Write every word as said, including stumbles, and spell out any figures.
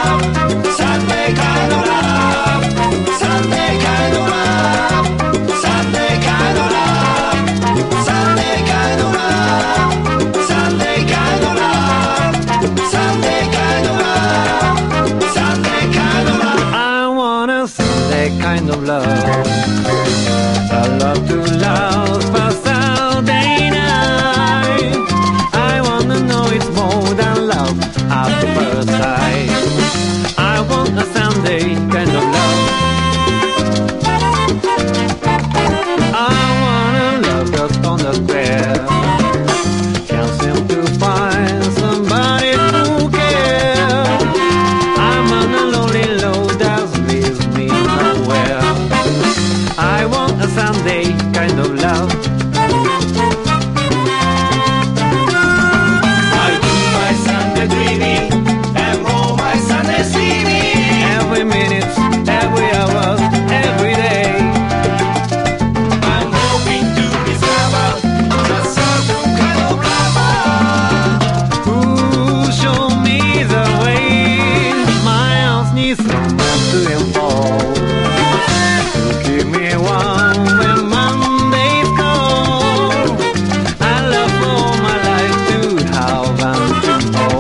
Sunday kind of love, Sunday kind of love, Sunday kind of love, Sunday kind of love, Sunday kind of love, Sunday kind of love, Sunday kind of love. I want a Sunday kind of love. I love to love for Sunday night. I wanna know it's more than love at the first sight. I want a Sunday kind of love. I wanna love just on the square. Can't seem to find somebody who cares. I'm on a lonely road that leads me nowhere. I want a Sunday kind of love. I do my Sunday dreaming and roll my Sunday sleeping. Every minute, every hour, every day. I'm hoping to discover a certain kind of lover who show me the way. My arms need someone to involve, to keep me warm when Mondays come. I love all my life to have and to know.